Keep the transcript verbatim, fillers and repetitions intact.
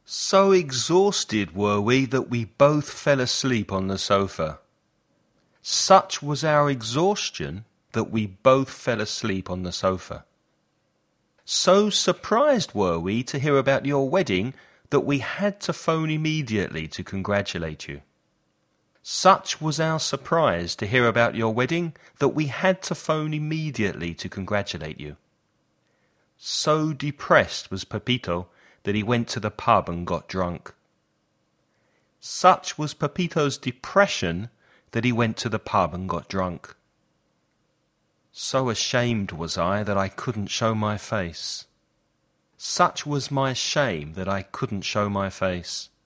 So exhausted were we that we both fell asleep on the sofa. Such was our exhaustion that we both fell asleep on the sofa. So surprised were we to hear about your wedding that we had to phone immediately to congratulate you. Such was our surprise to hear about your wedding that we had to phone immediately to congratulate you. So depressed was Pepito that he went to the pub and got drunk. Such was Pepito's depression that he went to the pub and got drunk. So ashamed was I that I couldn't show my face. Such was my shame that I couldn't show my face.